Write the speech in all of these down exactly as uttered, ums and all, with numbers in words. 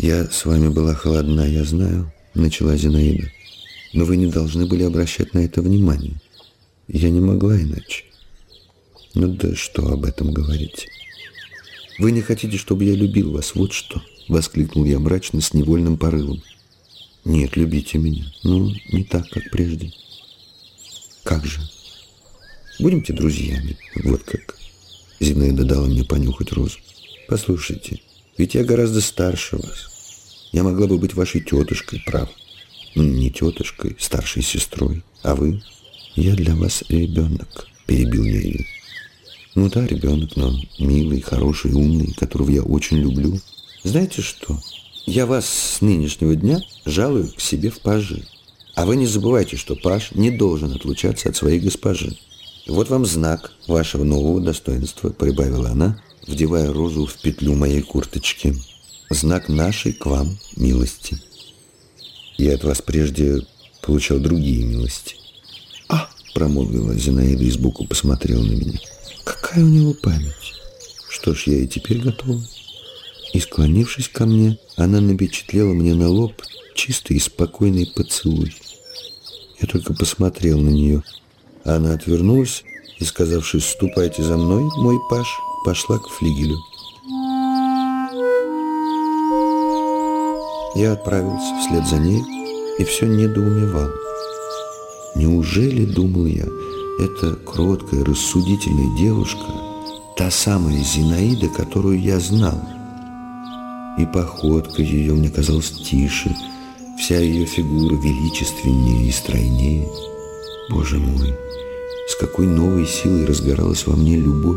«Я с вами была холодна, я знаю», — начала Зинаида. «Но вы не должны были обращать на это внимание. Я не могла иначе. Ну да что об этом говорить? Вы не хотите, чтобы я любил вас, вот что», — воскликнул я мрачно с невольным порывом. «Нет, любите меня, но не так, как прежде». «Как же? Будемте друзьями, вот как». Зинаида дала мне понюхать розу. «Послушайте, ведь я гораздо старше вас. Я могла бы быть вашей тетушкой, прав. Ну, не тетушкой, старшей сестрой. А вы? Я для вас ребенок», — перебил я ее. «Ну да, ребенок, но милый, хороший, умный, которого я очень люблю. Знаете что? Я вас с нынешнего дня жалую к себе в пажи. А вы не забывайте, что паж не должен отлучаться от своей госпожи. Вот вам знак вашего нового достоинства», — прибавила она, вдевая розу в петлю моей курточки. «Знак нашей к вам милости. Я от вас прежде получал другие милости». «А!» — промолвила Зинаида и сбоку посмотрела на меня. «Какая у него память! Что ж, я и теперь готова». И, склонившись ко мне, она напечатлела мне на лоб чистый и спокойный поцелуй. Я только посмотрел на нее. Она отвернулась и, сказавшись «ступайте за мной, мой паж», пошла к флигелю. Я отправился вслед за ней и все недоумевал. Неужели, думал я, эта кроткая, рассудительная девушка та самая Зинаида, которую я знал? И походка ее мне казалась тише, вся ее фигура величественнее и стройнее. Боже мой, с какой новой силой разгоралась во мне любовь!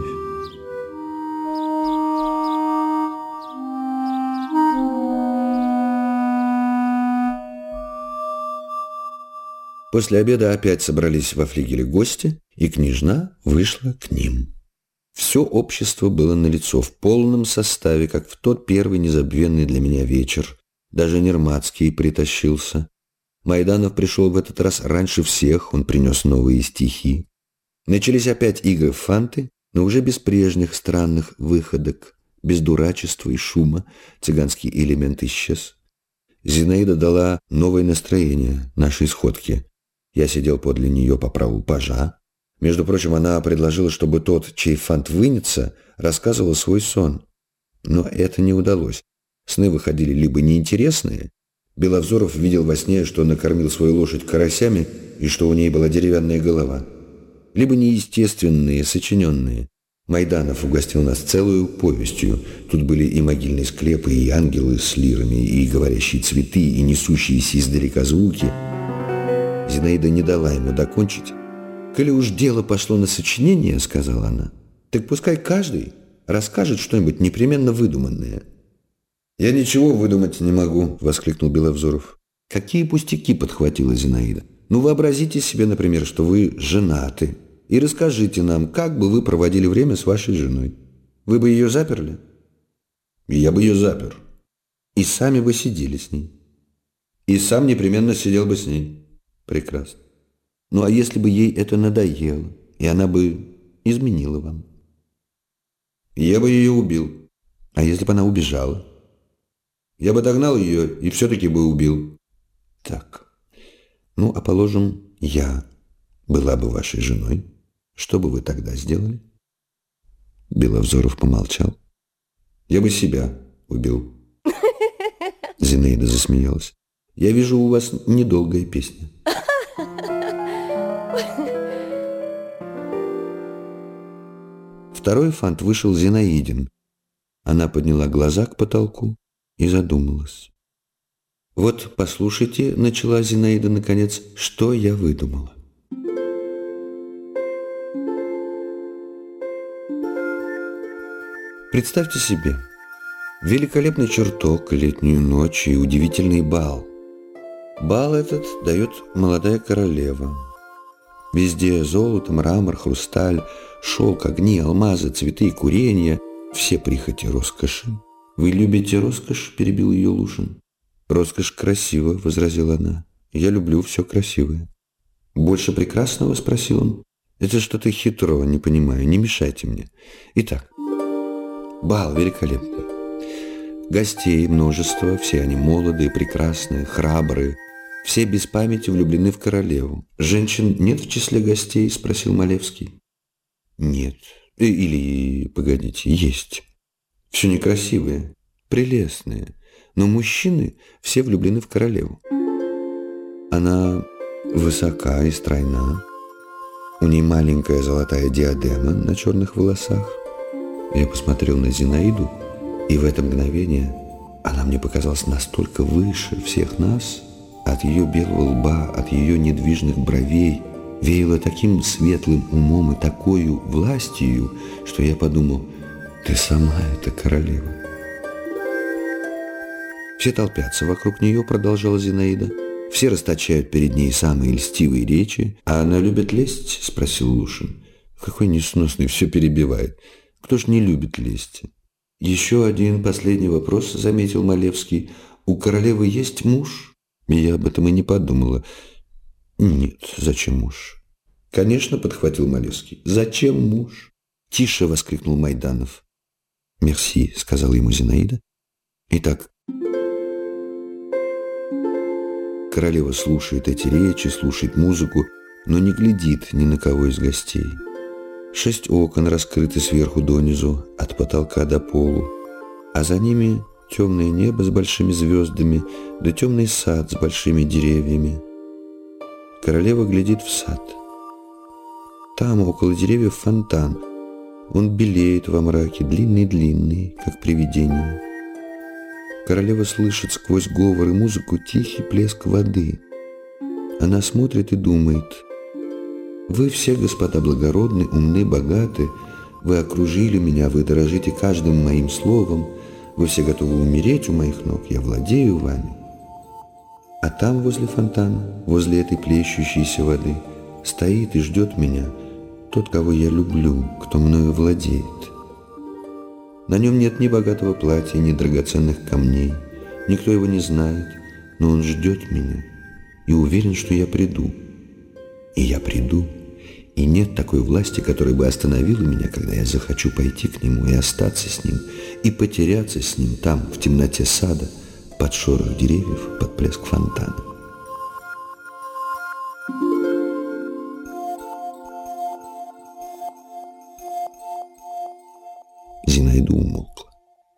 После обеда опять собрались во флигеле гости, и княжна вышла к ним. Все общество было налицо в полном составе, как в тот первый незабвенный для меня вечер. Даже Нермацкий притащился. Майданов пришел в этот раз раньше всех, он принес новые стихи. Начались опять игры в фанты, но уже без прежних странных выходок, без дурачества и шума. Цыганский элемент исчез. Зинаида дала новое настроение нашей сходке. Я сидел подле нее по праву пажа. Между прочим, она предложила, чтобы тот, чей фант вынется, рассказывал свой сон. Но это не удалось. Сны выходили либо неинтересные. Беловзоров видел во сне, что накормил свою лошадь карасями и что у ней была деревянная голова. Либо неестественные, сочиненные. Майданов угостил нас целую повестью. Тут были и могильные склепы, и ангелы с лирами, и говорящие цветы, и несущиеся издалека звуки. Зинаида не дала ему докончить. «Коли уж дело пошло на сочинение, — сказала она, — так пускай каждый расскажет что-нибудь непременно выдуманное». «Я ничего выдумать не могу, — воскликнул Беловзоров. «Какие пустяки, — подхватила Зинаида. Ну, вообразите себе, например, что вы женаты, и расскажите нам, как бы вы проводили время с вашей женой. Вы бы ее заперли?» «Я бы ее запер». «И сами бы сидели с ней?» «И сам непременно сидел бы с ней». «Прекрасно. Ну, а если бы ей это надоело, и она бы изменила вам?» «Я бы ее убил». «А если бы она убежала?» «Я бы догнал ее и все-таки бы убил». «Так. Ну, а положим, я была бы вашей женой. Что бы вы тогда сделали?» Беловзоров помолчал. «Я бы себя убил». Зинаида засмеялась. «Я вижу, у вас недолгая песня». Второй фант вышел Зинаидин. Она подняла глаза к потолку и задумалась. «Вот, послушайте, — начала Зинаида наконец, — что я выдумала. Представьте себе, великолепный чертог, летнюю ночь и удивительный бал. Бал этот дает молодая королева. Везде золото, мрамор, хрусталь, шелк, огни, алмазы, цветы и куренья, все прихоти роскоши. «Вы любите роскошь?» – перебил ее Лушин. «Роскошь красива», – возразила она. «Я люблю все красивое». «Больше прекрасного?» – спросил он. «Это что-то хитро, не понимаю, не мешайте мне. Итак, бал великолепный. Гостей множество, все они молодые, прекрасные, храбрые. Все без памяти влюблены в королеву. Женщин нет в числе гостей? Спросил Малевский. Нет. Или, погодите, есть. Все некрасивые, прелестные. Но мужчины все влюблены в королеву. Она высока и стройна. У ней маленькая золотая диадема на черных волосах. Я посмотрел на Зинаиду, и в это мгновение она мне показалась настолько выше всех нас. От ее белого лба, от ее недвижных бровей веяло таким светлым умом и такою властью, что я подумал, ты сама эта королева. Все толпятся вокруг нее, продолжала Зинаида. Все расточают перед ней самые льстивые речи. А она любит лесть? Спросил Лушин. Какой несносный, все перебивает. Кто ж не любит лести? Еще один последний вопрос, заметил Малевский. У королевы есть муж? Я об этом и не подумала. Нет, зачем муж? Конечно, подхватил Малевский. Зачем муж? Тише, воскликнул Майданов. Мерси, сказала ему Зинаида. Итак, королева слушает эти речи, слушает музыку, но не глядит ни на кого из гостей. Шесть окон раскрыты сверху донизу, от потолка до полу, а за ними темное небо с большими звездами, да темный сад с большими деревьями. Королева глядит в сад. Там, около деревьев, фонтан. Он белеет во мраке, длинный-длинный, как привидение. Королева слышит сквозь говор и музыку тихий плеск воды. Она смотрит и думает. Вы все, господа, благородны, умны, богаты. Вы окружили меня, вы дорожите каждым моим словом. Вы все готовы умереть у моих ног, я владею вами. А там, возле фонтана, возле этой плещущейся воды, стоит и ждет меня тот, кого я люблю, кто мною владеет. На нем нет ни богатого платья, ни драгоценных камней. Никто его не знает, но он ждет меня и уверен, что я приду. И я приду. И нет такой власти, которая бы остановила меня, когда я захочу пойти к нему и остаться с ним, и потеряться с ним там, в темноте сада, под шорох деревьев, под плеск фонтана. Зинаида умолкла.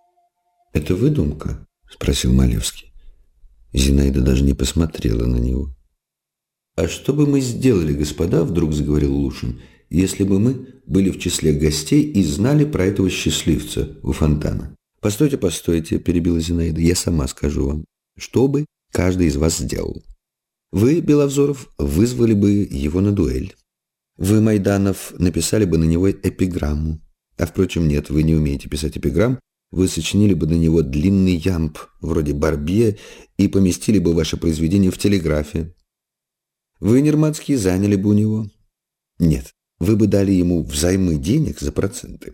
«Это выдумка?» — спросил Малевский. Зинаида даже не посмотрела на него. «А что бы мы сделали, господа, — вдруг заговорил Лушин, — если бы мы были в числе гостей и знали про этого счастливца у фонтана?» «Постойте, постойте, — перебила Зинаида, — я сама скажу вам, что бы каждый из вас сделал. Вы, Беловзоров, вызвали бы его на дуэль. Вы, Майданов, написали бы на него эпиграмму. А, впрочем, нет, вы не умеете писать эпиграмм. Вы сочинили бы на него длинный ямб, вроде Барбье, и поместили бы ваше произведение в телеграфе. Вы, Нерматский, заняли бы у него. Нет, вы бы дали ему взаймы денег за проценты.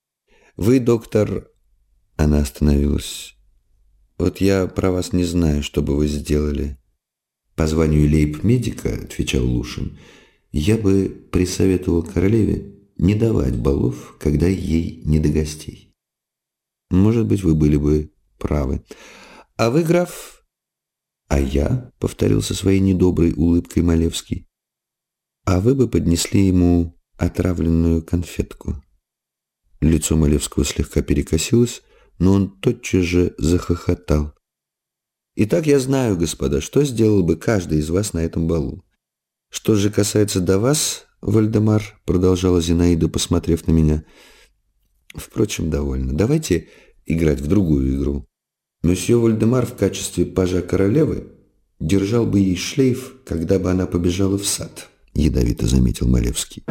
Вы, доктор...» Она остановилась. «Вот я про вас не знаю, что бы вы сделали. По званию лейб-медика, — отвечал Лушин, — я бы присоветовал королеве не давать балов, когда ей не до гостей. Может быть, вы были бы правы. А вы, граф...» «А я, — повторил со своей недоброй улыбкой Малевский, — а вы бы поднесли ему отравленную конфетку». Лицо Малевского слегка перекосилось, но он тотчас же захохотал. «Итак, я знаю, господа, что сделал бы каждый из вас на этом балу. Что же касается до вас, Вальдемар, — продолжала Зинаида, посмотрев на меня, — впрочем, довольно. Давайте играть в другую игру. Месье Вальдемар в качестве пажа королевы держал бы ей шлейф, когда бы она побежала в сад», — ядовито заметил Малевский.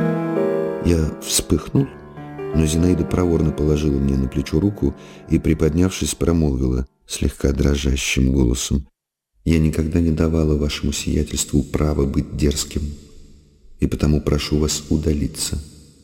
Я вспыхнул, но Зинаида проворно положила мне на плечо руку и, приподнявшись, промолвила слегка дрожащим голосом: «Я никогда не давала вашему сиятельству права быть дерзким, и потому прошу вас удалиться».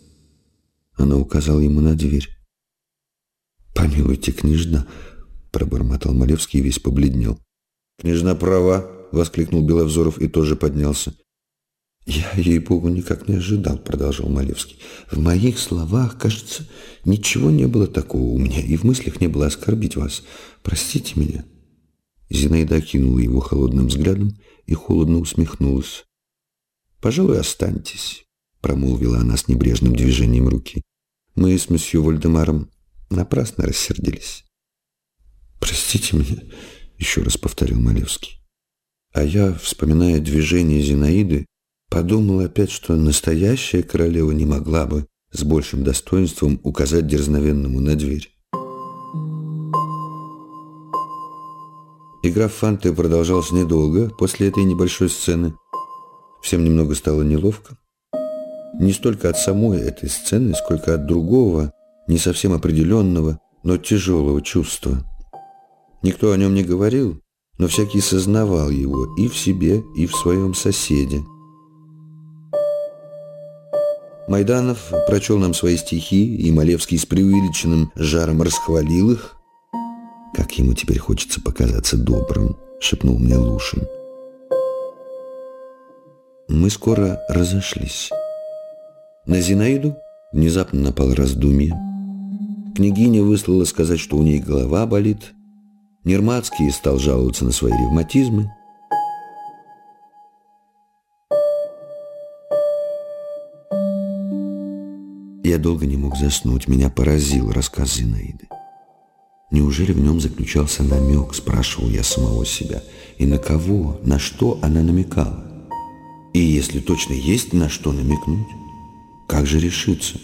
Она указала ему на дверь. «Помилуйте, княжна», — пробормотал Малевский и весь побледнел. «Княжна права», — воскликнул Беловзоров и тоже поднялся. «Я, ей-богу, никак не ожидал», — продолжал Малевский. «В моих словах, кажется, ничего не было такого у меня, и в мыслях не было оскорбить вас. Простите меня». Зинаида окинула его холодным взглядом и холодно усмехнулась. «Пожалуй, останьтесь», — промолвила она с небрежным движением руки. «Мы с месье Вольдемаром напрасно рассердились». «Простите меня», — еще раз повторил Малевский. А я, вспоминая движение Зинаиды, подумал опять, что настоящая королева не могла бы с большим достоинством указать дерзновенному на дверь. Игра в фанты продолжалась недолго после этой небольшой сцены. Всем немного стало неловко. Не столько от самой этой сцены, сколько от другого, не совсем определенного, но тяжелого чувства. Никто о нем не говорил, но всякий сознавал его и в себе, и в своем соседе. Майданов прочел нам свои стихи, и Малевский с преувеличенным жаром расхвалил их. «Как ему теперь хочется показаться добрым», — шепнул мне Лушин. Мы скоро разошлись. На Зинаиду внезапно напало раздумье. Княгиня выслала сказать, что у ней голова болит. Нермацкий стал жаловаться на свои ревматизмы. Я долго не мог заснуть. Меня поразил рассказ Зинаиды. Неужели в нем заключался намек, спрашивал я самого себя. И на кого, на что она намекала? И если точно есть на что намекнуть, как же решиться?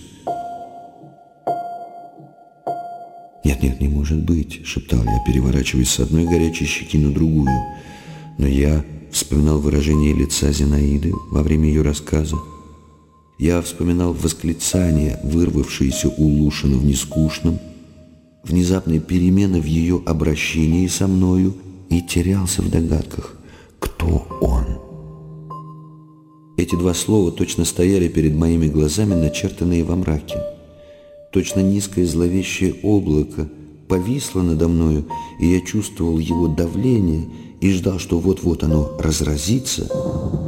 «Нет-нет, не может быть», — шептал я, переворачиваясь с одной горячей щеки на другую. Но я вспоминал выражение лица Зинаиды во время ее рассказа. Я вспоминал восклицание, вырвавшееся у Лушина в нескучном, внезапные перемены в ее обращении со мною, и терялся в догадках, кто он. Эти два слова точно стояли перед моими глазами, начертанные во мраке. Точно низкое зловещее облако повисло надо мною, и я чувствовал его давление и ждал, что вот-вот оно разразится,